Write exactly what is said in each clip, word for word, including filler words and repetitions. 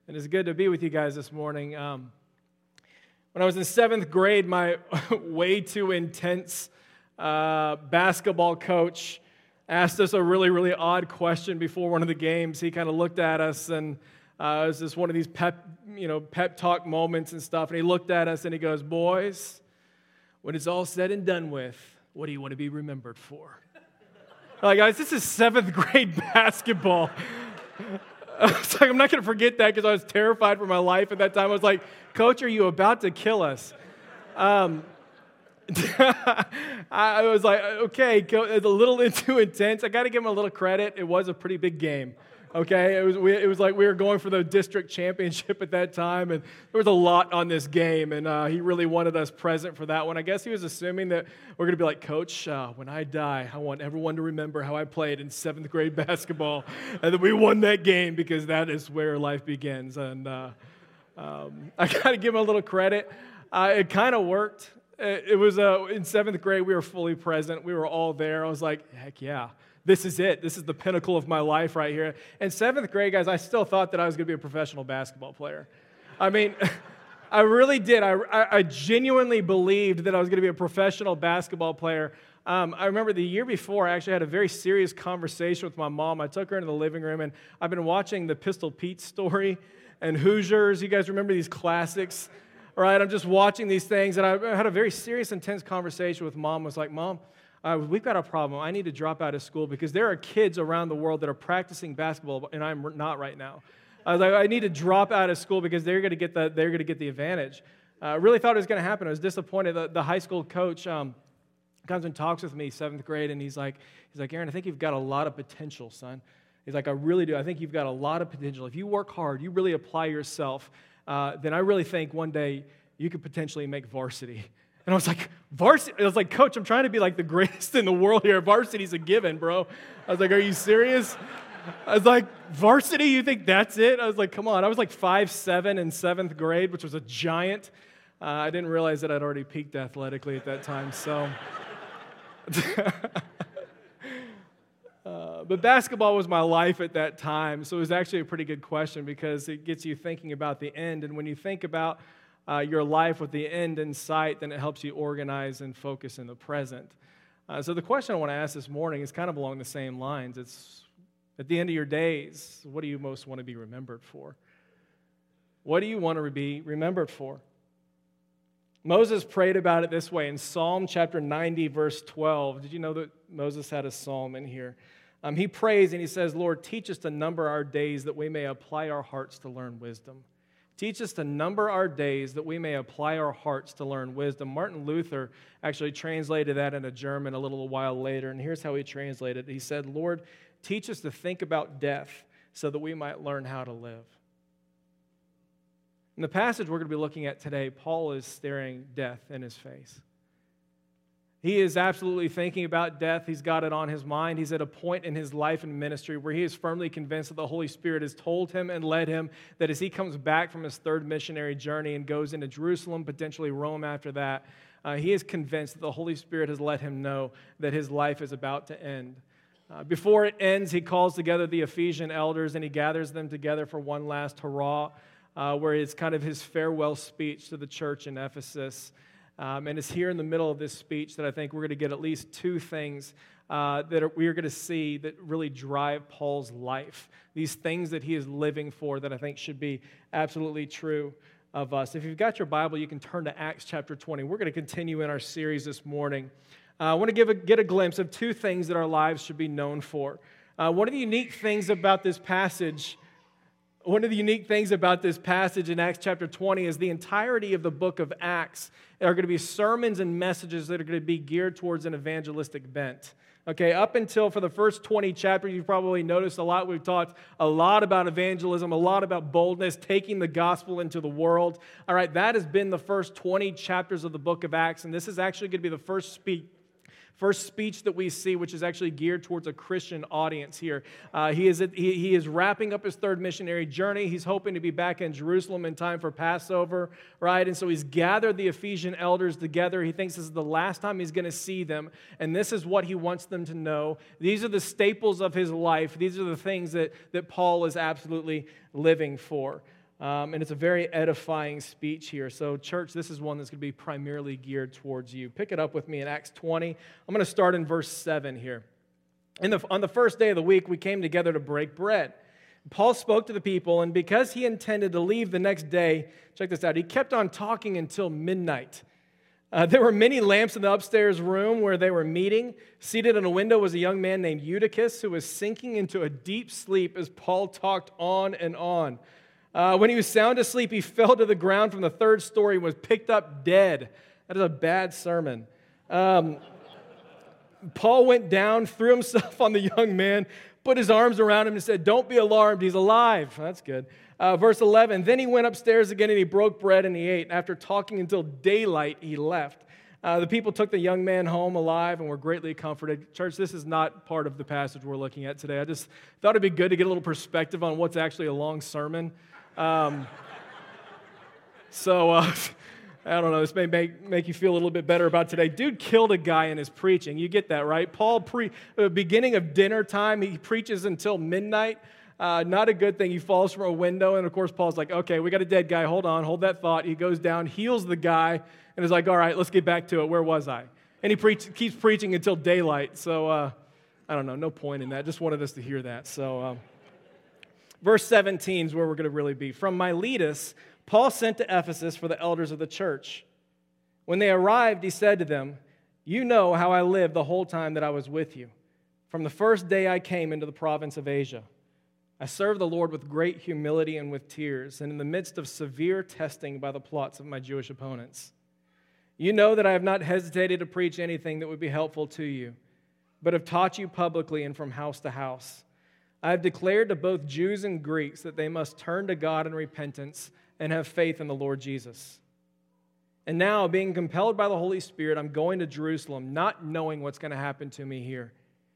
And it's good to be with you guys this morning. Um, when I was in seventh grade, my way too intense uh, basketball coach asked us a really, really odd question before one of the games. He kind of looked at us, and uh, it was just one of these pep, you know, pep talk moments and stuff. And he looked at us and he goes, "Boys, when it's all said and done with, what do you want to be remembered for?" Like, guys, this is seventh grade basketball. I was like, I'm not going to forget that because I was terrified for my life at that time. I was like, "Coach, are you about to kill us?" Um, I was like, okay, it's a little too intense. I got to give him a little credit. It was a pretty big game. Okay, it was we, it was like we were going for the district championship at that time, and there was a lot on this game, and uh, he really wanted us present for that one. I guess he was assuming that we're going to be like, "Coach, uh, when I die, I want everyone to remember how I played in seventh grade basketball, and that we won that game because that is where life begins." And uh, um, I got to give him a little credit. Uh, it kind of worked. It, it was uh, in seventh grade, we were fully present. We were all there. I was like, heck yeah. This is it. This is the pinnacle of my life right here. In seventh grade, guys, I still thought that I was going to be a professional basketball player. I mean, I really did. I, I, I genuinely believed that I was going to be a professional basketball player. Um, I remember the year before, I actually had a very serious conversation with my mom. I took her into the living room, and I've been watching the Pistol Pete story and Hoosiers. You guys remember these classics? All right, I'm just watching these things, and I had a very serious, intense conversation with Mom. I was like, "Mom, Uh, we've got a problem. I need to drop out of school because there are kids around the world that are practicing basketball, and I'm not right now." I was like, "I need to drop out of school because they're going to get the they're going to get the advantage." I uh, really thought it was going to happen. I was disappointed. The, the high school coach um, comes and talks with me, seventh grade, and he's like, he's like, "Aaron, I think you've got a lot of potential, son." He's like, "I really do. I think you've got a lot of potential. If you work hard, you really apply yourself, uh, then I really think one day you could potentially make varsity." And I was like, "Varsity?" I was like, "Coach, I'm trying to be like the greatest in the world here. Varsity's a given, bro." I was like, "Are you serious?" I was like, "Varsity? You think that's it?" I was like, "Come on." I was like five seven in seventh grade, which was a giant. Uh, I didn't realize that I'd already peaked athletically at that time, so. uh, but basketball was my life at that time, so it was actually a pretty good question because it gets you thinking about the end. And when you think about Uh, your life with the end in sight, then it helps you organize and focus in the present. Uh, so the question I want to ask this morning is kind of along the same lines. It's, at the end of your days, what do you most want to be remembered for? What do you want to be remembered for? Moses prayed about it this way in Psalm chapter ninety, verse twelve. Did you know that Moses had a psalm in here? Um, he prays and he says, "Lord, teach us to number our days that we may apply our hearts to learn wisdom." Teach us to number our days that we may apply our hearts to learn wisdom. Martin Luther actually translated that into German a little while later, and here's how he translated it. He said, "Lord, teach us to think about death so that we might learn how to live." In the passage we're going to be looking at today, Paul is staring death in his face. He is absolutely thinking about death. He's got it on his mind. He's at a point in his life and ministry where he is firmly convinced that the Holy Spirit has told him and led him that as he comes back from his third missionary journey and goes into Jerusalem, potentially Rome after that, uh, he is convinced that the Holy Spirit has let him know that his life is about to end. Uh, before it ends, he calls together the Ephesian elders and he gathers them together for one last hurrah, uh, where it's kind of his farewell speech to the church in Ephesus. Um, and it's here in the middle of this speech that I think we're going to get at least two things uh, that are, we are going to see that really drive Paul's life. These things that he is living for that I think should be absolutely true of us. If you've got your Bible, you can turn to Acts chapter twenty. We're going to continue in our series this morning. Uh, I want to give a, get a glimpse of two things that our lives should be known for. Uh, one of the unique things about this passage One of the unique things about this passage in Acts chapter twenty is the entirety of the book of Acts are going to be sermons and messages that are going to be geared towards an evangelistic bent. Okay, up until for the first twenty chapters, you've probably noticed a lot. We've talked a lot about evangelism, a lot about boldness, taking the gospel into the world. All right, that has been the first twenty chapters of the book of Acts, and this is actually going to be the first speech First speech that we see, which is actually geared towards a Christian audience here. Uh, he, is, he, he is wrapping up his third missionary journey. He's hoping to be back in Jerusalem in time for Passover, right? And so he's gathered the Ephesian elders together. He thinks this is the last time he's going to see them, and this is what he wants them to know. These are the staples of his life. These are the things that, that Paul is absolutely living for. Um, and it's a very edifying speech here. So, church, this is one that's going to be primarily geared towards you. Pick it up with me in Acts twenty. I'm going to start in verse seven here. In the, on the first day of the week, we came together to break bread. Paul spoke to the people, and because he intended to leave the next day, check this out, he kept on talking until midnight. Uh, there were many lamps in the upstairs room where they were meeting. Seated in a window was a young man named Eutychus who was sinking into a deep sleep as Paul talked on and on. Uh, when he was sound asleep, he fell to the ground from the third story and was picked up dead. That is a bad sermon. Um, Paul went down, threw himself on the young man, put his arms around him and said, "Don't be alarmed, he's alive." That's good. Uh, verse eleven, then he went upstairs again and he broke bread and he ate. After talking until daylight, he left. Uh, the people took the young man home alive and were greatly comforted. Church, this is not part of the passage we're looking at today. I just thought it'd be good to get a little perspective on what's actually a long sermon. Um, so, uh, I don't know, this may make, make you feel a little bit better about today. Dude killed a guy in his preaching. You get that, right? Paul, pre, uh, beginning of dinner time, he preaches until midnight. Uh, not a good thing. He falls from a window, and of course, Paul's like, okay, we got a dead guy. Hold on, hold that thought. He goes down, heals the guy, and is like, all right, let's get back to it. Where was I? And he preach, keeps preaching until daylight. So, uh, I don't know, no point in that. Just wanted us to hear that. So, um, verse seventeen is where we're going to really be. From Miletus, Paul sent to Ephesus for the elders of the church. When they arrived, he said to them, "You know how I lived the whole time that I was with you, from the first day I came into the province of Asia. I served the Lord with great humility and with tears, and in the midst of severe testing by the plots of my Jewish opponents. You know that I have not hesitated to preach anything that would be helpful to you, but have taught you publicly and from house to house. I have declared to both Jews and Greeks that they must turn to God in repentance and have faith in the Lord Jesus. And now, being compelled by the Holy Spirit, I'm going to Jerusalem, not knowing what's going to happen to me here.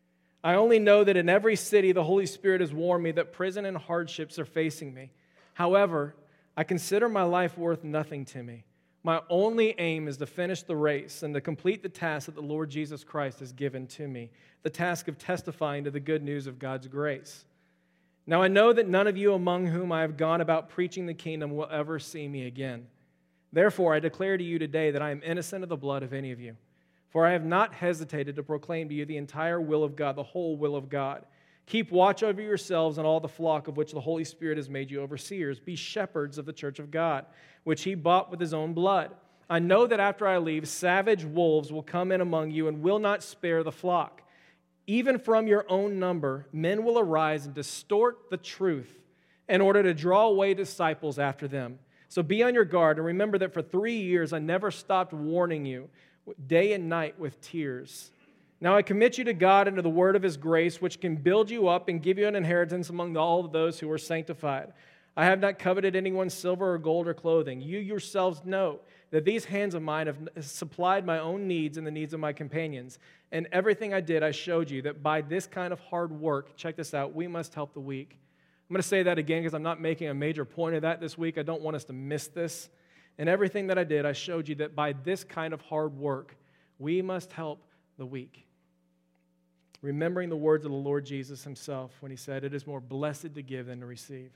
I only know that in every city the Holy Spirit has warned me that prison and hardships are facing me. However, I consider my life worth nothing to me. My only aim is to finish the race and to complete the task that the Lord Jesus Christ has given to me, the task of testifying to the good news of God's grace. Now I know that none of you among whom I have gone about preaching the kingdom will ever see me again. Therefore, I declare to you today that I am innocent of the blood of any of you. For I have not hesitated to proclaim to you the entire will of God, the whole will of God. Keep watch over yourselves and all the flock of which the Holy Spirit has made you overseers. Be shepherds of the church of God, which he bought with his own blood. I know that after I leave, savage wolves will come in among you and will not spare the flock. Even from your own number, men will arise and distort the truth in order to draw away disciples after them. So be on your guard and remember that for three years I never stopped warning you, day and night with tears. Now I commit you to God and to the word of his grace, which can build you up and give you an inheritance among all of those who are sanctified. I have not coveted anyone's silver or gold or clothing. You yourselves know that these hands of mine have supplied my own needs and the needs of my companions. And everything I did, I showed you that by this kind of hard work, check this out, we must help the weak. I'm going to say that again because I'm not making a major point of that this week. I don't want us to miss this. And everything that I did, I showed you that by this kind of hard work, we must help the weak. Remembering the words of the Lord Jesus himself when he said, "It is more blessed to give than to receive."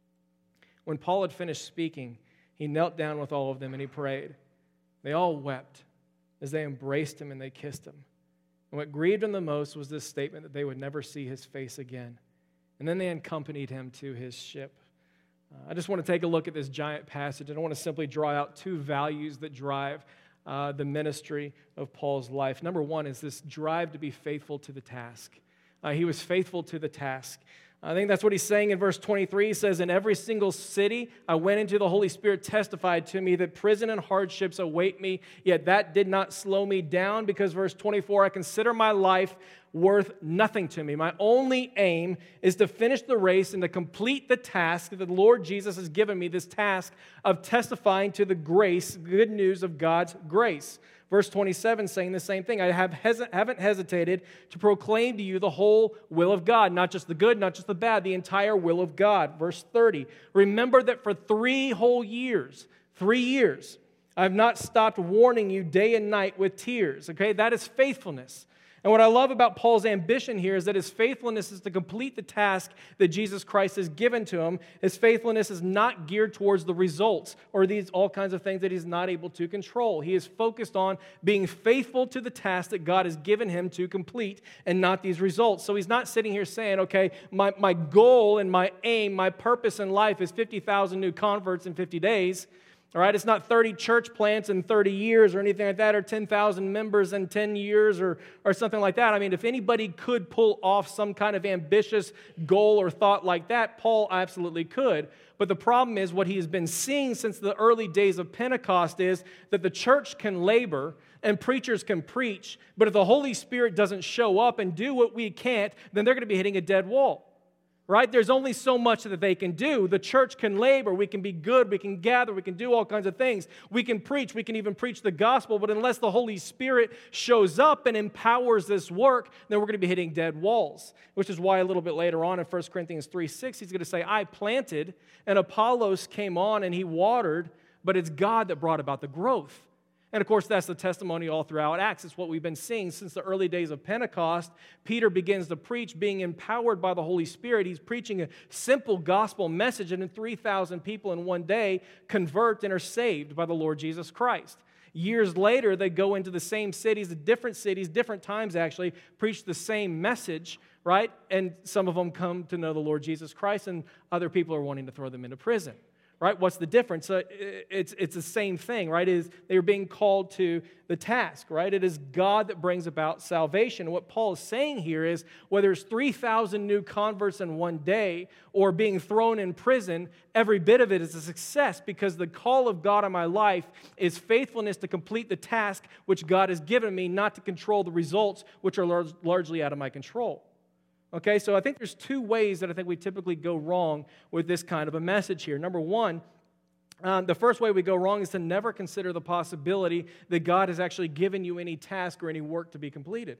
When Paul had finished speaking, he knelt down with all of them and he prayed. They all wept as they embraced him and they kissed him. And what grieved him the most was this statement that they would never see his face again. And then they accompanied him to his ship. Uh, I just want to take a look at this giant passage, and I want to simply draw out two values that drive uh, the ministry of Paul's life. Number one is this drive to be faithful to the task. Uh, he was faithful to the task. I think that's what he's saying in verse twenty-three. He says, "In every single city I went into, the Holy Spirit testified to me that prison and hardships await me, yet that did not slow me down," because verse twenty-four, "I consider my life worth nothing to me. My only aim is to finish the race and to complete the task that the Lord Jesus has given me, this task of testifying to the grace, good news of God's grace." Verse twenty-seven saying the same thing. "I have hes- haven't hesitated to proclaim to you the whole will of God," not just the good, not just the bad, the entire will of God. Verse thirty, "Remember that for three whole years, three years, I have not stopped warning you day and night with tears." Okay, that is faithfulness. And what I love about Paul's ambition here is that his faithfulness is to complete the task that Jesus Christ has given to him. His faithfulness is not geared towards the results or these all kinds of things that he's not able to control. He is focused on being faithful to the task that God has given him to complete and not these results. So he's not sitting here saying, okay, my, my goal and my aim, my purpose in life is fifty thousand new converts in fifty days. All right, it's not thirty church plants in thirty years or anything like that, or ten thousand members in ten years or, or something like that. I mean, if anybody could pull off some kind of ambitious goal or thought like that, Paul absolutely could. But the problem is what he has been seeing since the early days of Pentecost is that the church can labor and preachers can preach, but if the Holy Spirit doesn't show up and do what we can't, then they're going to be hitting a dead wall. Right? There's only so much that they can do. The church can labor. We can be good. We can gather. We can do all kinds of things. We can preach. We can even preach the gospel. But unless the Holy Spirit shows up and empowers this work, then we're going to be hitting dead walls. Which is why a little bit later on in First Corinthians three six, he's going to say, I planted and Apollos came on and he watered, but it's God that brought about the growth. And of course, that's the testimony all throughout Acts. It's what we've been seeing since the early days of Pentecost. Peter begins to preach, being empowered by the Holy Spirit. He's preaching a simple gospel message, and then three thousand people in one day convert and are saved by the Lord Jesus Christ. Years later, they go into the same cities, different cities, different times actually, preach the same message, right? And some of them come to know the Lord Jesus Christ, and other people are wanting to throw them into prison. Right? What's the difference? Uh, it's, it's the same thing, right? It is, they are being called to the task, right? It is God that brings about salvation. And what Paul is saying here is whether it's three thousand new converts in one day or being thrown in prison, every bit of it is a success because the call of God on my life is faithfulness to complete the task which God has given me, not to control the results which are lar- largely out of my control. Okay, so I think there's two ways that I think we typically go wrong with this kind of a message here. Number one, um, the first way we go wrong is to never consider the possibility that God has actually given you any task or any work to be completed.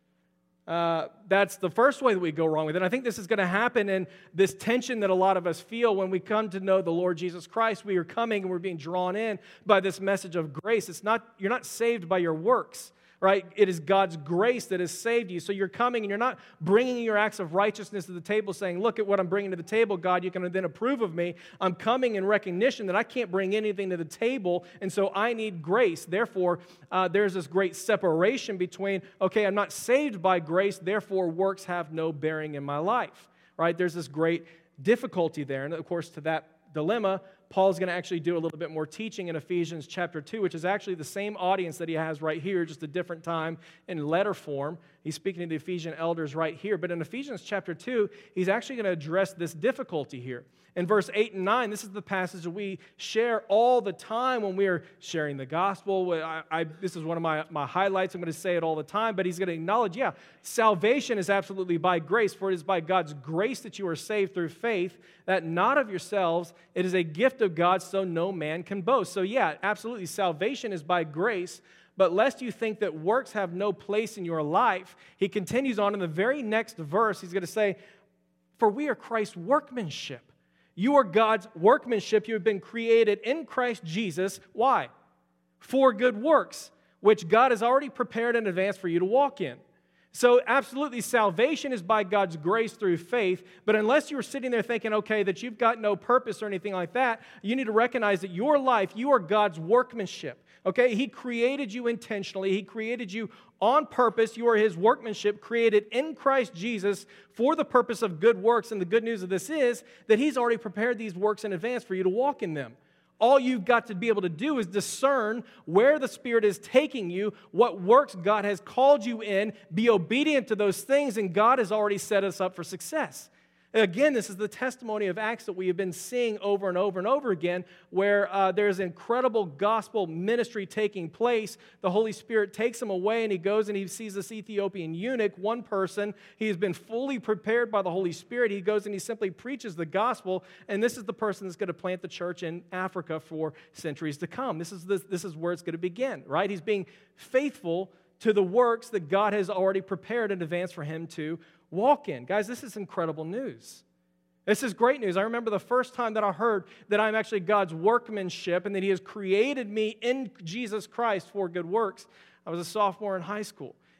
Uh, that's the first way that we go wrong with it. And I think this is going to happen in this tension that a lot of us feel when we come to know the Lord Jesus Christ. We are coming and we're being drawn in by this message of grace. It's not, you're not saved by your works. Right? It is God's grace that has saved you. So you're coming and you're not bringing your acts of righteousness to the table saying, look at what I'm bringing to the table, God, you can then approve of me. I'm coming in recognition that I can't bring anything to the table, and so I need grace. Therefore, uh, there's this great separation between, okay, I'm not saved by grace, therefore works have no bearing in my life. Right? There's this great difficulty there. And of course, to that dilemma, Paul's going to actually do a little bit more teaching in Ephesians chapter two, which is actually the same audience that he has right here, just a different time in letter form. He's speaking to the Ephesian elders right here. But in Ephesians chapter two, he's actually going to address this difficulty here. In verse eight and nine, this is the passage that we share all the time when we are sharing the gospel. I, I, this is one of my, my highlights. I'm going to say it all the time, but he's going to acknowledge, yeah, salvation is absolutely by grace, for it is by God's grace that you are saved through faith, that not of yourselves, it is a gift of God, so no man can boast. So yeah, absolutely, salvation is by grace, but lest you think that works have no place in your life, he continues on in the very next verse, he's going to say, for we are Christ's workmanship. You are God's workmanship. You have been created in Christ Jesus. Why? For good works, which God has already prepared in advance for you to walk in. So absolutely, salvation is by God's grace through faith, but unless you're sitting there thinking, okay, that you've got no purpose or anything like that, you need to recognize that your life, you are God's workmanship. Okay, He created you intentionally. He created you on purpose. You are His workmanship, created in Christ Jesus for the purpose of good works. And the good news of this is that He's already prepared these works in advance for you to walk in them. All you've got to be able to do is discern where the Spirit is taking you, what works God has called you in, be obedient to those things, and God has already set us up for success. Again, this is the testimony of Acts that we have been seeing over and over and over again, where uh, there's incredible gospel ministry taking place. The Holy Spirit takes him away, and he goes and he sees this Ethiopian eunuch, one person. He has been fully prepared by the Holy Spirit. He goes and he simply preaches the gospel, and this is the person that's going to plant the church in Africa for centuries to come. This is, the, this is where it's going to begin, right? He's being faithful to the works that God has already prepared in advance for him to walk in. Guys, this is incredible news. This is great news. I remember the first time that I heard that I'm actually God's workmanship and that He has created me in Jesus Christ for good works. I was a sophomore in high school.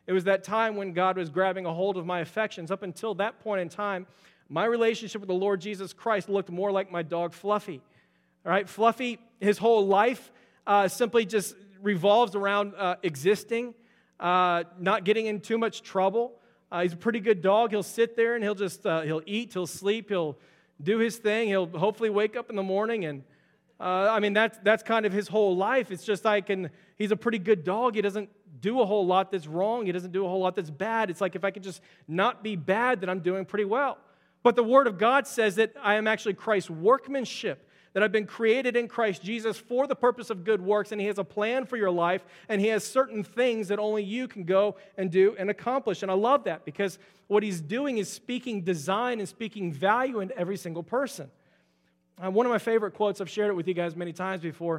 It was that time when God was grabbing a hold of my affections. Up until that point in time, my relationship with the Lord Jesus Christ looked more like my dog Fluffy. All right, Fluffy, his whole life uh, simply just revolves around uh, existing, uh, not getting in too much trouble. Uh, he's a pretty good dog. He'll sit there and he'll just, uh, he'll eat, he'll sleep, he'll do his thing. He'll hopefully wake up in the morning and, uh, I mean, that's, that's kind of his whole life. It's just like, and he's a pretty good dog. He doesn't do a whole lot that's wrong. He doesn't do a whole lot that's bad. It's like if I could just not be bad, then I'm doing pretty well. But the Word of God says that I am actually Christ's workmanship, that I've been created in Christ Jesus for the purpose of good works, and He has a plan for your life, and He has certain things that only you can go and do and accomplish. And I love that because what He's doing is speaking design and speaking value into every single person. Uh, one of my favorite quotes, I've shared it with you guys many times before,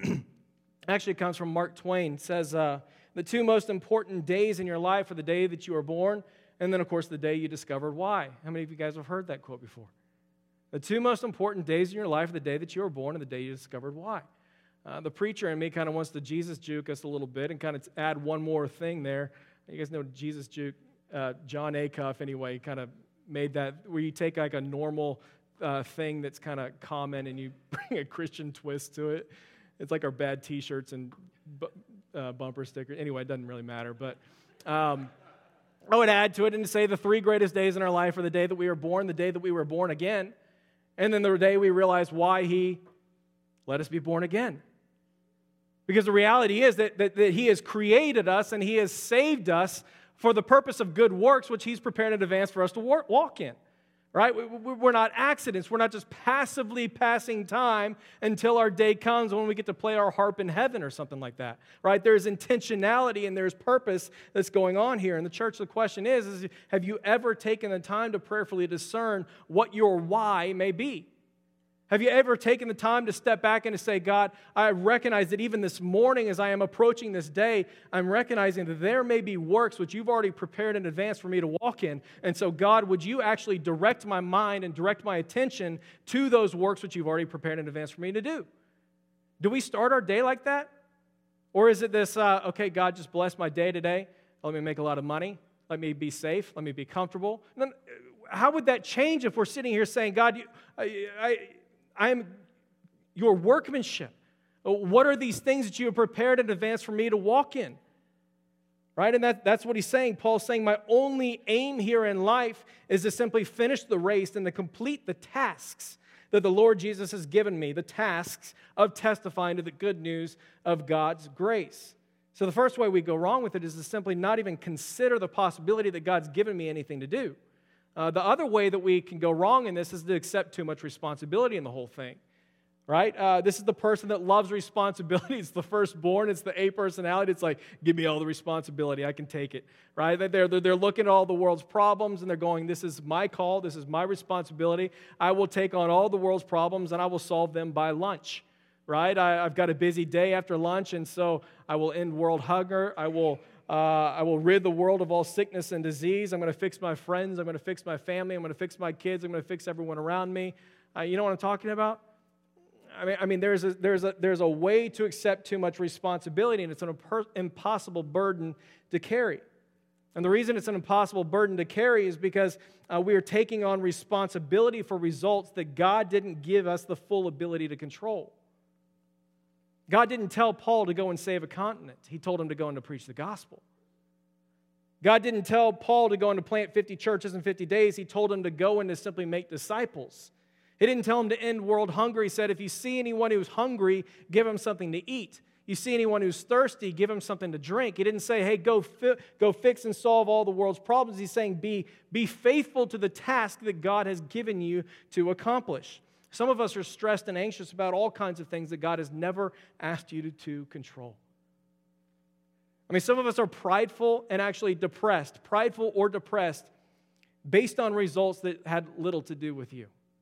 actually comes from Mark Twain. It says, uh, the two most important days in your life are the day that you were born, and then, of course, the day you discovered why. How many of you guys have heard that quote before? The two most important days in your life are the day that you were born and the day you discovered why. Uh, the preacher in me kind of wants to Jesus juke us a little bit and kind of add one more thing there. You guys know Jesus juke, uh, John Acuff anyway, kind of made that, where you take like a normal uh, thing that's kind of common and you bring a Christian twist to it. It's like our bad t-shirts and bu- uh, bumper stickers. Anyway, it doesn't really matter, but... Um, I would add to it and say the three greatest days in our life are the day that we were born, the day that we were born again, and then the day we realized why He let us be born again. Because the reality is that, that, that He has created us and He has saved us for the purpose of good works, which He's prepared in advance for us to work, walk in. Right? We're not accidents. We're not just passively passing time until our day comes when we get to play our harp in heaven or something like that. Right? There's intentionality and there's purpose that's going on here. In the church, the question is, is have you ever taken the time to prayerfully discern what your why may be? Have you ever taken the time to step back and to say, God, I recognize that even this morning as I am approaching this day, I'm recognizing that there may be works which you've already prepared in advance for me to walk in. And so, God, would you actually direct my mind and direct my attention to those works which you've already prepared in advance for me to do? Do we start our day like that? Or is it this, uh, okay, God, just bless my day today. Let me make a lot of money. Let me be safe. Let me be comfortable. Then, how would that change if we're sitting here saying, God, you, I... I I am your workmanship. What are these things that you have prepared in advance for me to walk in? Right? And that, that's what he's saying. Paul's saying, my only aim here in life is to simply finish the race and to complete the tasks that the Lord Jesus has given me, the tasks of testifying to the good news of God's grace. So the first way we go wrong with it is to simply not even consider the possibility that God's given me anything to do. Uh, the other way that we can go wrong in this is to accept too much responsibility in the whole thing, right? Uh, this is the person that loves responsibility. It's the firstborn. It's the A personality. It's like, give me all the responsibility. I can take it, right? They're, they're, they're looking at all the world's problems, and they're going, this is my call. This is my responsibility. I will take on all the world's problems, and I will solve them by lunch, right? I, I've got a busy day after lunch, and so I will end world hunger. I will... Uh, I will rid the world of all sickness and disease. I'm going to fix my friends. I'm going to fix my family. I'm going to fix my kids. I'm going to fix everyone around me. Uh, you know what I'm talking about? I mean, I mean, there's a, there's a, there's a way to accept too much responsibility, and it's an impossible burden to carry. And the reason it's an impossible burden to carry is because uh, we are taking on responsibility for results that God didn't give us the full ability to control. God didn't tell Paul to go and save a continent. He told him to go and to preach the gospel. God didn't tell Paul to go and to plant fifty churches in fifty days. He told him to go and to simply make disciples. He didn't tell him to end world hunger. He said, if you see anyone who's hungry, give him something to eat. You see anyone who's thirsty, give him something to drink. He didn't say, hey, go, fi- go fix and solve all the world's problems. He's saying, be, be faithful to the task that God has given you to accomplish. Some of us are stressed and anxious about all kinds of things that God has never asked you to, to control. I mean, some of us are prideful and actually depressed, prideful or depressed, based on results that had little to do with you.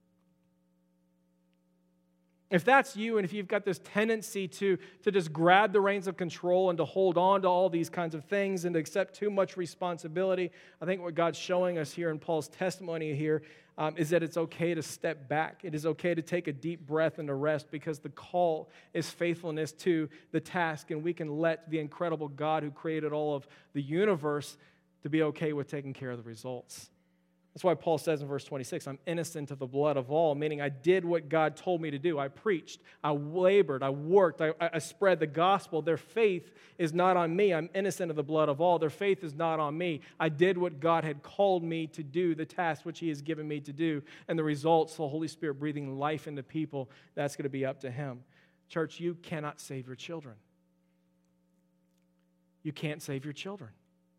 If that's you, and if you've got this tendency to, to just grab the reins of control and to hold on to all these kinds of things and to accept too much responsibility, I think what God's showing us here in Paul's testimony here um, is that it's okay to step back. It is okay to take a deep breath and to rest, because the call is faithfulness to the task, and we can let the incredible God who created all of the universe to be okay with taking care of the results. That's why Paul says in verse twenty-six, I'm innocent of the blood of all, meaning I did what God told me to do. I preached, I labored, I worked, I, I spread the gospel. Their faith is not on me. I'm innocent of the blood of all. Their faith is not on me. I did what God had called me to do, the task which He has given me to do, and the results, the Holy Spirit breathing life into people, that's going to be up to Him. Church, you cannot save your children. You can't save your children.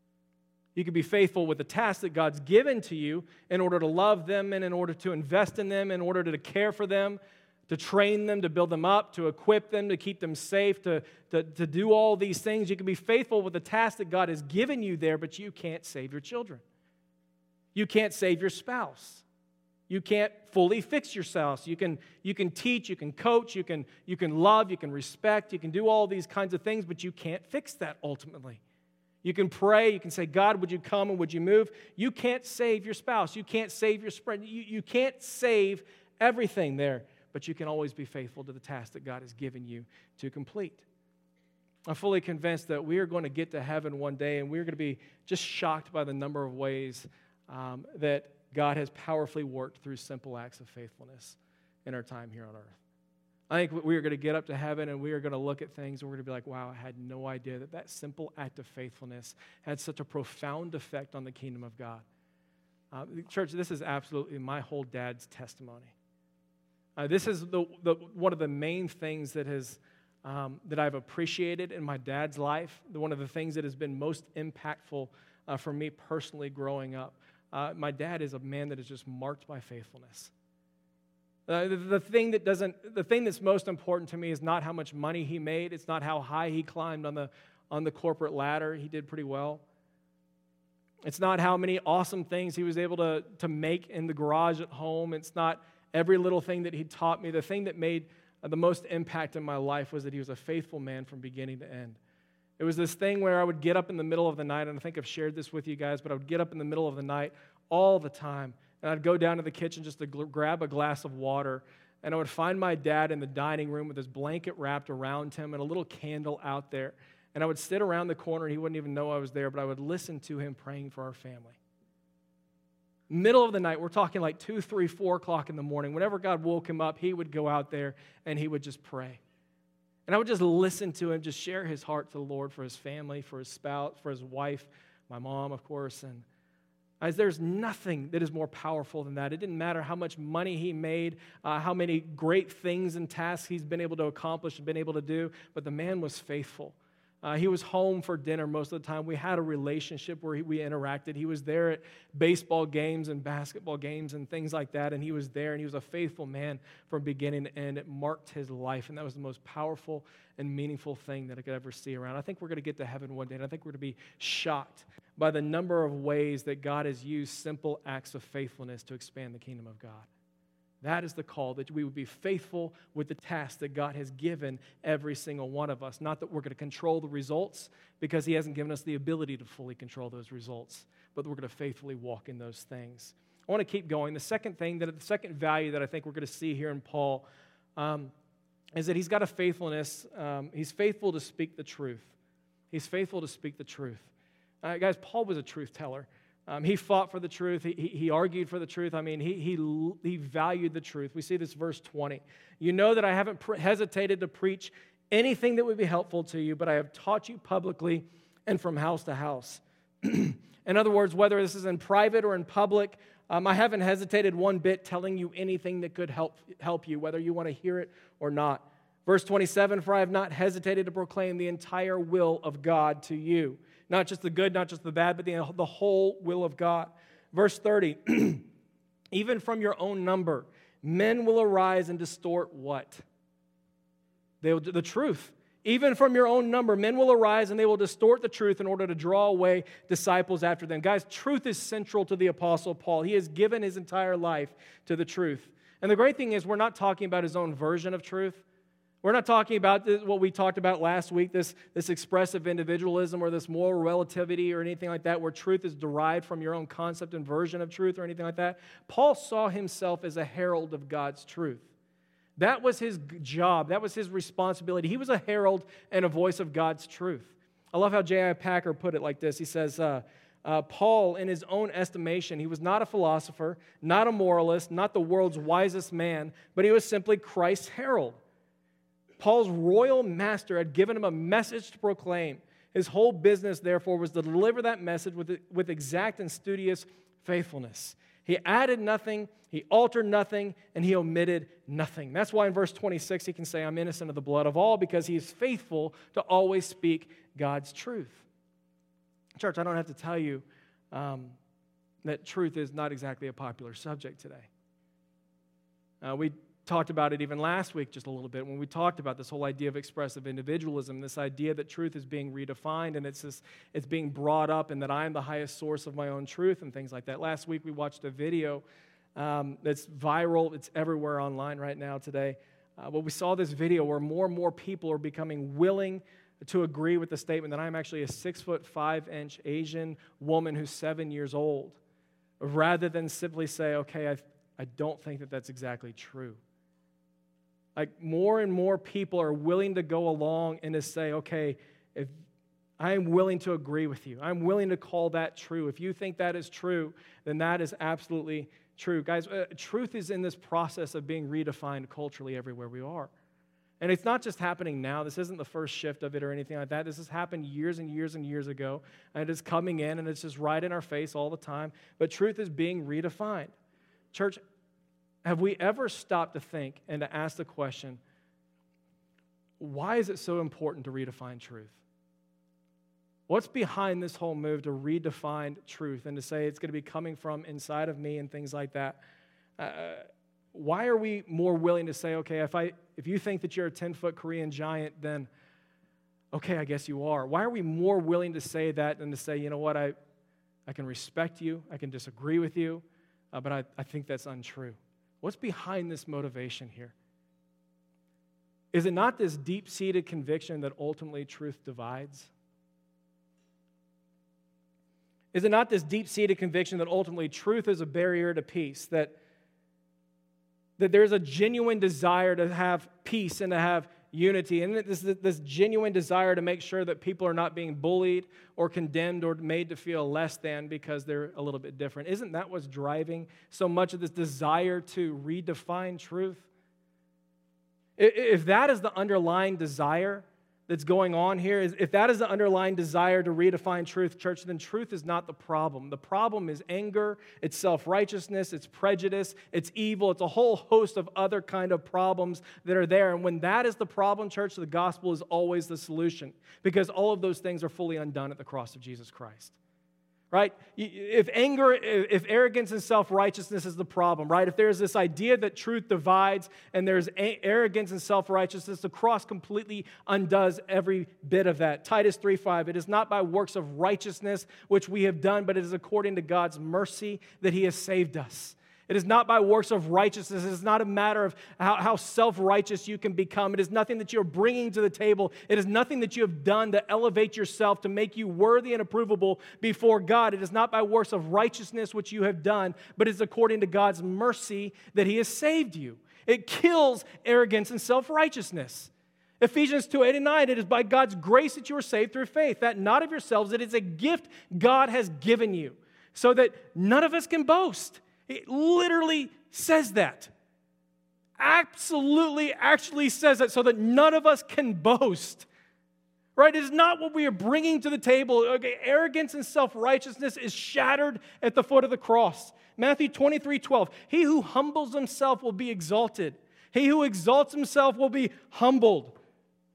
You can be faithful with the task that God's given to you in order to love them and in order to invest in them, in order to care for them, to train them, to build them up, to equip them, to keep them safe, to, to, to do all these things. You can be faithful with the task that God has given you there, but you can't save your children. You can't save your spouse. You can't fully fix your spouse. You can, you can teach, you can coach, you can, you can love, you can respect, you can do all these kinds of things, but you can't fix that ultimately. You can pray, you can say, God, would you come and would you move? You can't save your spouse. You can't save your spread. You, you can't save everything there, but you can always be faithful to the task that God has given you to complete. I'm fully convinced that we are going to get to heaven one day, and we're going to be just shocked by the number of ways um, that God has powerfully worked through simple acts of faithfulness in our time here on earth. I think we are going to get up to heaven and we are going to look at things and we're going to be like, wow, I had no idea that that simple act of faithfulness had such a profound effect on the kingdom of God. Uh, church, this is absolutely my whole dad's testimony. Uh, this is the, the one of the main things that has um, that I've appreciated in my dad's life. The, one of the things that has been most impactful uh, for me personally growing up. Uh, my dad is a man that is just marked by faithfulness. Uh, the, the thing that doesn't, the thing that's most important to me is not how much money he made. It's not how high he climbed on the on the corporate ladder. He did pretty well. It's not how many awesome things he was able to, to make in the garage at home. It's not every little thing that he taught me. The thing that made the most impact in my life was that he was a faithful man from beginning to end. It was this thing where I would get up in the middle of the night, and I think I've shared this with you guys, but I would get up in the middle of the night all the time. And I'd go down to the kitchen just to gl- grab a glass of water, and I would find my dad in the dining room with his blanket wrapped around him and a little candle out there. And I would sit around the corner, and he wouldn't even know I was there, but I would listen to him praying for our family. Middle of the night, we're talking like two, three, four o'clock in the morning. Whenever God woke him up, he would go out there, and he would just pray. And I would just listen to him, just share his heart to the Lord for his family, for his spouse, for his wife, my mom, of course, and As there's nothing that is more powerful than that. It didn't matter how much money he made, uh, how many great things and tasks he's been able to accomplish and been able to do, but the man was faithful. Uh, he was home for dinner most of the time. We had a relationship where he, we interacted. He was there at baseball games and basketball games and things like that, and he was there, and he was a faithful man from beginning to end. It marked his life, and that was the most powerful and meaningful thing that I could ever see around. I think we're going to get to heaven one day, and I think we're going to be shocked by the number of ways that God has used simple acts of faithfulness to expand the kingdom of God. That is the call, that we would be faithful with the task that God has given every single one of us. Not that we're going to control the results, because He hasn't given us the ability to fully control those results, but we're going to faithfully walk in those things. I want to keep going. The second thing, that the second value that I think we're going to see here in Paul um, is that he's got a faithfulness. Um, he's faithful to speak the truth. He's faithful to speak the truth. Uh, guys, Paul was a truth teller. Um, he fought for the truth. He, he, he argued for the truth. I mean, he, he, he valued the truth. We see this verse twenty. You know that I haven't pre- hesitated to preach anything that would be helpful to you, but I have taught you publicly and from house to house. In other words, whether this is in private or in public, um, I haven't hesitated one bit telling you anything that could help, help you, whether you want to hear it or not. Verse twenty-seven, for I have not hesitated to proclaim the entire will of God to you. Not just the good, not just the bad, but the, the whole will of God. Verse thirty, even from your own number, men will arise and distort what? They will, the truth. Even from your own number, men will arise and they will distort the truth in order to draw away disciples after them. Guys, truth is central to the Apostle Paul. He has given his entire life to the truth. And the great thing is, we're not talking about his own version of truth. We're not talking about this, what we talked about last week, this, this expressive individualism or this moral relativity or anything like that, where truth is derived from your own concept and version of truth or anything like that. Paul saw himself as a herald of God's truth. That was his job. That was his responsibility. He was a herald and a voice of God's truth. I love how J I Packer put it like this. He says, uh, uh, Paul, in his own estimation, he was not a philosopher, not a moralist, not the world's wisest man, but he was simply Christ's herald. Paul's royal master had given him a message to proclaim. His whole business, therefore, was to deliver that message with, with exact and studious faithfulness. He added nothing, he altered nothing, and he omitted nothing. That's why in verse twenty-six he can say, I'm innocent of the blood of all, because he is faithful to always speak God's truth. Church, I don't have to tell you um, that truth is not exactly a popular subject today. Uh, we talked about it even last week just a little bit when we talked about this whole idea of expressive individualism, this idea that truth is being redefined and it's this, it's being brought up and that I am the highest source of my own truth and things like that. Last week we watched a video um, that's viral. It's everywhere online right now today. Uh, but we saw this video where more and more people are becoming willing to agree with the statement that I'm actually a six foot five inch Asian woman who's seven years old, rather than simply say, okay, I, I don't think that that's exactly true. Like more and more people are willing to go along and to say, okay, if I am willing to agree with you. I'm willing to call that true. If you think that is true, then that is absolutely true. Guys, uh, truth is in this process of being redefined culturally everywhere we are. And it's not just happening now. This isn't the first shift of it or anything like that. This has happened years and years and years ago. And it's coming in and it's just right in our face all the time. But truth is being redefined. Church, have we ever stopped to think and to ask the question, why is it so important to redefine truth? What's behind this whole move to redefine truth and to say it's going to be coming from inside of me and things like that? Uh, why are we more willing to say, okay, if I if you think that you're a ten-foot Korean giant, then okay, I guess you are. Why are we more willing to say that than to say, you know what, I, I can respect you, I can disagree with you, uh, but I, I think that's untrue? What's behind this motivation here? Is it not this deep-seated conviction that ultimately truth divides? Is it not this deep-seated conviction that ultimately truth is a barrier to peace, that, that there's a genuine desire to have peace and to have unity, and this, this genuine desire to make sure that people are not being bullied or condemned or made to feel less than because they're a little bit different? Isn't that what's driving so much of this desire to redefine truth? If that is the underlying desire that's going on here, if that is the underlying desire to redefine truth, church, then truth is not the problem. The problem is anger, it's self-righteousness, it's prejudice, it's evil, it's a whole host of other kind of problems that are there. And when that is the problem, church, the gospel is always the solution, because all of those things are fully undone at the cross of Jesus Christ. Right? If anger, if arrogance and self-righteousness is the problem, right? If there's this idea that truth divides and there's arrogance and self-righteousness, the cross completely undoes every bit of that. Titus three five, it is not by works of righteousness which we have done, but it is according to God's mercy that He has saved us. It is not by works of righteousness. It is not a matter of how, how self-righteous you can become. It is nothing that you're bringing to the table. It is nothing that you have done to elevate yourself, to make you worthy and approvable before God. It is not by works of righteousness which you have done, but it is according to God's mercy that He has saved you. It kills arrogance and self-righteousness. Ephesians two eight and nine, it is by God's grace that you are saved through faith, that not of yourselves, it is a gift God has given you, so that none of us can boast. It literally says that. Absolutely, actually says that, so that none of us can boast. Right? It is not what we are bringing to the table. Okay, arrogance and self-righteousness is shattered at the foot of the cross. Matthew twenty-three twelve, he who humbles himself will be exalted. He who exalts himself will be humbled.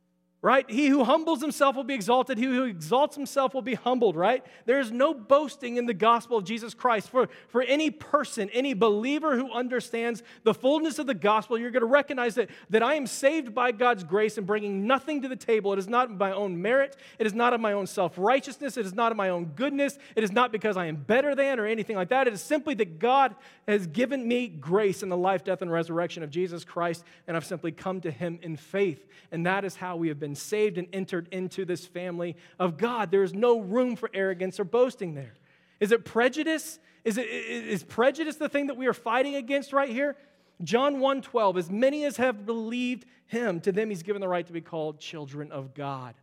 right? He who humbles himself will be exalted. He who exalts himself will be humbled, right? There is no boasting in the gospel of Jesus Christ. For, for any person, any believer who understands the fullness of the gospel, you're going to recognize that, that I am saved by God's grace and bringing nothing to the table. It is not my own merit. It is not of my own self-righteousness. It is not of my own goodness. It is not because I am better than or anything like that. It is simply that God has given me grace in the life, death, and resurrection of Jesus Christ, and I've simply come to him in faith. And that is how we have been saved and entered into this family of God. There is no room for arrogance or boasting there. Is it prejudice? Is it is prejudice the thing that we are fighting against right here? John one twelve, as many as have believed him, to them he's given the right to be called children of God.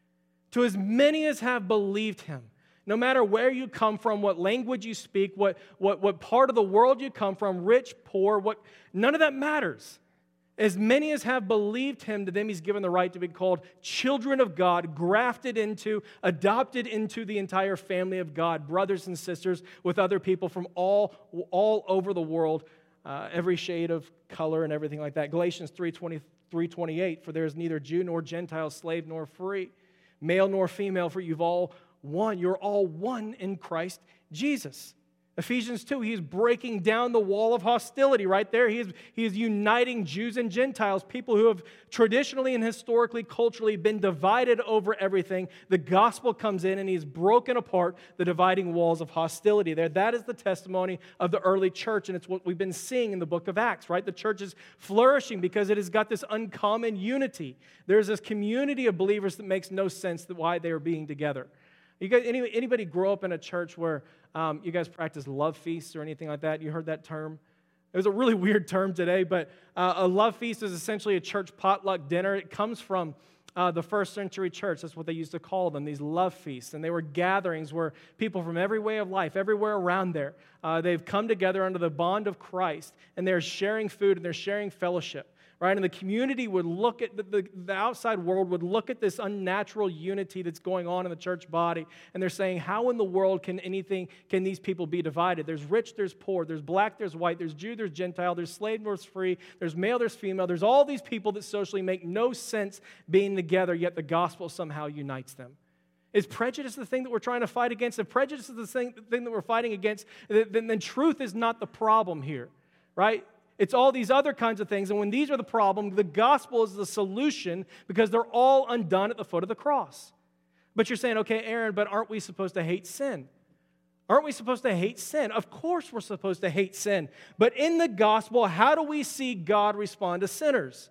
To as many as have believed him. No matter where you come from, what language you speak, what, what, what part of the world you come from, rich, poor, what none of that matters. As many as have believed him, to them he's given the right to be called children of God, grafted into, adopted into the entire family of God, brothers and sisters with other people from all, all over the world, uh, every shade of color and everything like that. Galatians three twenty-eight, for there is neither Jew nor Gentile, slave nor free, male nor female, for you've all one. You're all one in Christ Jesus. Ephesians two, he is breaking down the wall of hostility right there. He is, he is uniting Jews and Gentiles, people who have traditionally and historically, culturally been divided over everything. The gospel comes in and he's broken apart the dividing walls of hostility there. That is the testimony of the early church, and it's what we've been seeing in the book of Acts, right? The church is flourishing because it has got this uncommon unity. There's this community of believers that makes no sense that why they are being together. You guys, any, anybody grow up in a church where um, you guys practice love feasts or anything like that? You heard that term? It was a really weird term today, but uh, a love feast is essentially a church potluck dinner. It comes from uh, the first century church. That's what they used to call them, these love feasts. And they were gatherings where people from every way of life, everywhere around there, uh, they've come together under the bond of Christ, and they're sharing food and they're sharing fellowship. Right? And the community would look at, the, the, the outside world would look at this unnatural unity that's going on in the church body, and they're saying, how in the world can anything, can these people be divided? There's rich, there's poor, there's black, there's white, there's Jew, there's Gentile, there's slave, there's free, there's male, there's female, there's all these people that socially make no sense being together, yet the gospel somehow unites them. Is prejudice the thing that we're trying to fight against? If prejudice is the thing, the thing that we're fighting against, then, then truth is not the problem here, right? It's all these other kinds of things, and when these are the problem, the gospel is the solution because they're all undone at the foot of the cross. But you're saying, okay, Aaron, but aren't we supposed to hate sin? Aren't we supposed to hate sin? Of course we're supposed to hate sin. But in the gospel, how do we see God respond to sinners?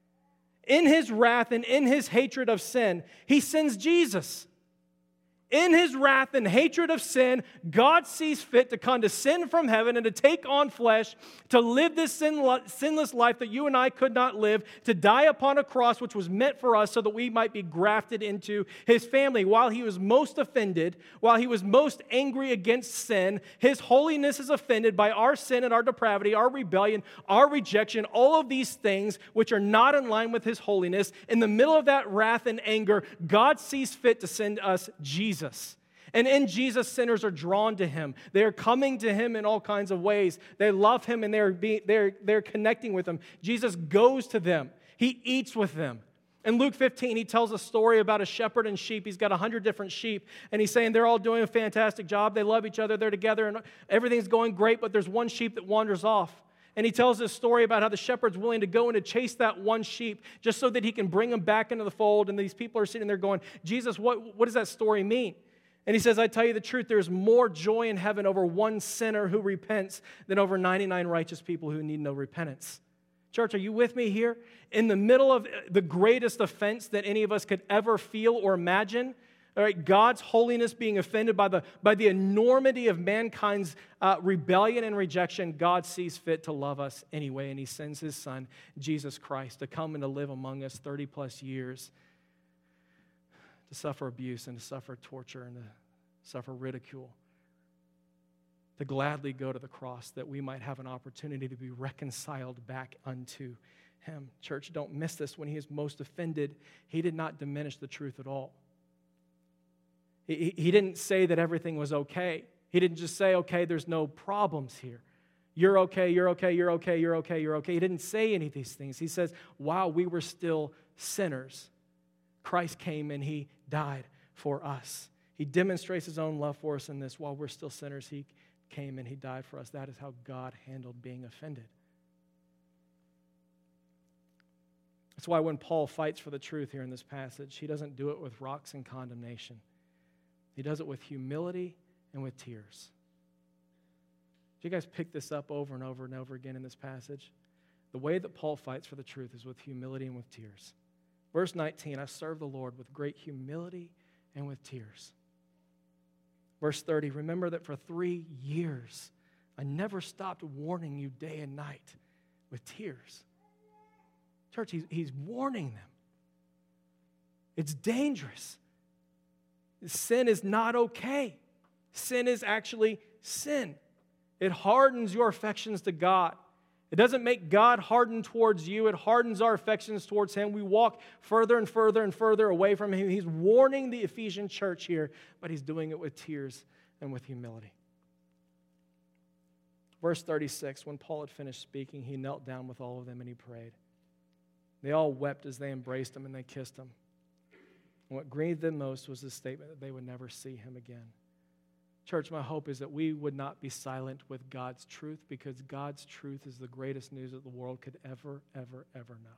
In his wrath and in his hatred of sin, he sends Jesus. In his wrath and hatred of sin, God sees fit to condescend from heaven and to take on flesh, to live this sin, sinless life that you and I could not live, to die upon a cross which was meant for us so that we might be grafted into his family. While he was most offended, while he was most angry against sin, his holiness is offended by our sin and our depravity, our rebellion, our rejection, all of these things which are not in line with his holiness. In the middle of that wrath and anger, God sees fit to send us Jesus. Jesus. And in Jesus, sinners are drawn to him. They are coming to him in all kinds of ways. They love him and they're, being, they're, they're connecting with him. Jesus goes to them. He eats with them. In Luke fifteen, he tells a story about a shepherd and sheep. He's got a hundred different sheep, and he's saying they're all doing a fantastic job. They love each other. They're together, and everything's going great, but there's one sheep that wanders off. And he tells this story about how the shepherd's willing to go and to chase that one sheep just so that he can bring him back into the fold. And these people are sitting there going, Jesus, what, what does that story mean? And he says, I tell you the truth, there's more joy in heaven over one sinner who repents than over ninety-nine righteous people who need no repentance. Church, are you with me here? In the middle of the greatest offense that any of us could ever feel or imagine, all right, God's holiness being offended by the, by the enormity of mankind's uh, rebellion and rejection, God sees fit to love us anyway, and he sends his son, Jesus Christ, to come and to live among us thirty plus years, to suffer abuse and to suffer torture and to suffer ridicule, to gladly go to the cross that we might have an opportunity to be reconciled back unto him. Church, don't miss this. When he is most offended, he did not diminish the truth at all. He, he didn't say that everything was okay. He didn't just say, okay, there's no problems here. You're okay, you're okay, you're okay, you're okay, you're okay. He didn't say any of these things. He says, wow, we were still sinners, Christ came and he died for us. He demonstrates his own love for us in this. While we're still sinners, he came and he died for us. That is how God handled being offended. That's why when Paul fights for the truth here in this passage, he doesn't do it with rocks and condemnation. He does it with humility and with tears. Do you guys pick this up over and over and over again in this passage? The way that Paul fights for the truth is with humility and with tears. Verse nineteen, I serve the Lord with great humility and with tears. Verse thirty, remember that for three years I never stopped warning you day and night with tears. Church, he's, he's warning them. It's dangerous. Sin is not okay. Sin is actually sin. It hardens your affections to God. It doesn't make God harden towards you. It hardens our affections towards him. We walk further and further and further away from him. He's warning the Ephesian church here, but he's doing it with tears and with humility. Verse thirty-six, when Paul had finished speaking, he knelt down with all of them and he prayed. They all wept as they embraced him and they kissed him. And what grieved them most was the statement that they would never see him again. Church, my hope is that we would not be silent with God's truth, because God's truth is the greatest news that the world could ever, ever, ever know.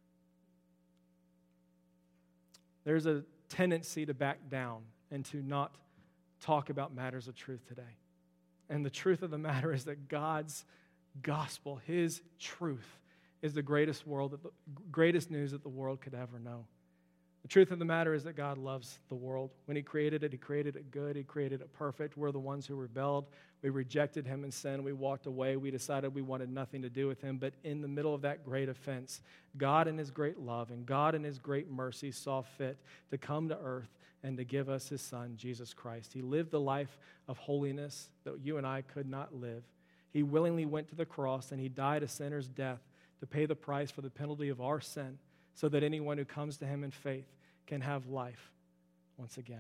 There's a tendency to back down and to not talk about matters of truth today. And the truth of the matter is that God's gospel, his truth, is the greatest world, that the greatest news that the world could ever know. The truth of the matter is that God loves the world. When he created it, he created it good. He created it perfect. We're the ones who rebelled. We rejected him in sin. We walked away. We decided we wanted nothing to do with him. But in the middle of that great offense, God in his great love and God in his great mercy saw fit to come to earth and to give us his son, Jesus Christ. He lived the life of holiness that you and I could not live. He willingly went to the cross and he died a sinner's death to pay the price for the penalty of our sin, so that anyone who comes to him in faith can have life once again.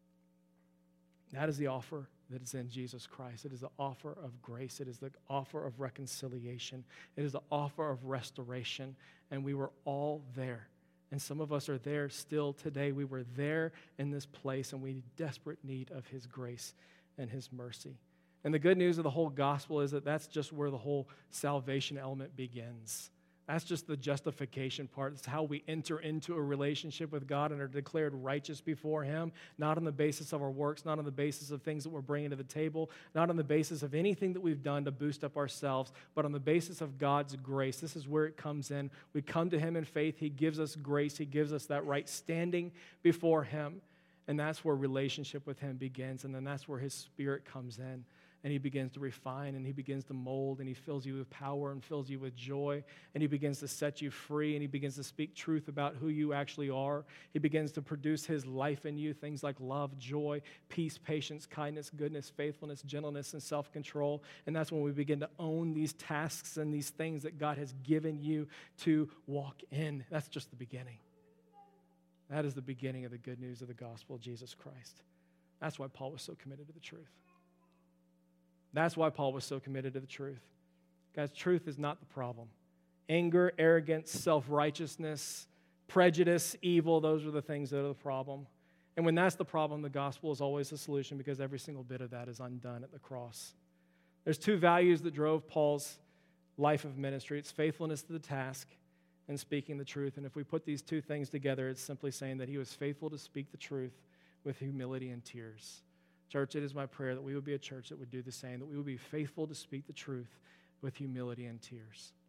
That is the offer that is in Jesus Christ. It is the offer of grace. It is the offer of reconciliation. It is the offer of restoration. And we were all there. And some of us are there still today. We were there in this place, and we need desperate need of his grace and his mercy. And the good news of the whole gospel is that that's just where the whole salvation element begins. That's just the justification part. It's how we enter into a relationship with God and are declared righteous before him, not on the basis of our works, not on the basis of things that we're bringing to the table, not on the basis of anything that we've done to boost up ourselves, but on the basis of God's grace. This is where it comes in. We come to him in faith. He gives us grace. He gives us that right standing before him. And that's where relationship with him begins. And then that's where his Spirit comes in. And he begins to refine, and he begins to mold, and he fills you with power and fills you with joy, and he begins to set you free, and he begins to speak truth about who you actually are. He begins to produce his life in you, things like love, joy, peace, patience, kindness, goodness, faithfulness, gentleness, and self-control. And that's when we begin to own these tasks and these things that God has given you to walk in. That's just the beginning. That is the beginning of the good news of the gospel of Jesus Christ. That's why Paul was so committed to the truth. That's why Paul was so committed to the truth. Guys, truth is not the problem. Anger, arrogance, self-righteousness, prejudice, evil, those are the things that are the problem. And when that's the problem, the gospel is always the solution, because every single bit of that is undone at the cross. There's two values that drove Paul's life of ministry. It's faithfulness to the task and speaking the truth. And if we put these two things together, it's simply saying that he was faithful to speak the truth with humility and tears. Church, it is my prayer that we would be a church that would do the same, that we would be faithful to speak the truth with humility and tears.